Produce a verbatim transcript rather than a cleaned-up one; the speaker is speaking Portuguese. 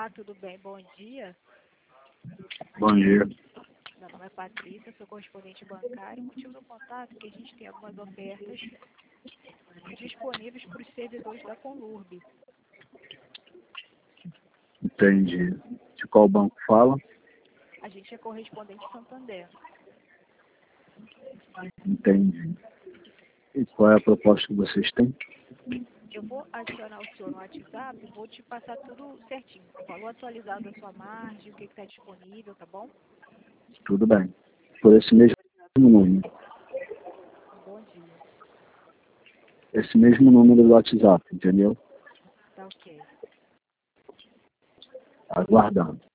Olá, tudo bem? Bom dia. Bom dia. Meu nome é Patrícia, sou correspondente bancário. O motivo do contato é que a gente tem algumas ofertas disponíveis para os servidores da Conlurb. Entendi. De qual banco fala? A gente é correspondente Santander. Entendi. E qual é a proposta que vocês têm? Eu vou adicionar o senhor no WhatsApp e vou te passar tudo certinho. O valor atualizado da sua margem, o que está disponível, tá bom? Tudo bem. Por esse mesmo número. Bom dia. Esse mesmo número do WhatsApp, entendeu? Tá ok. Aguardando.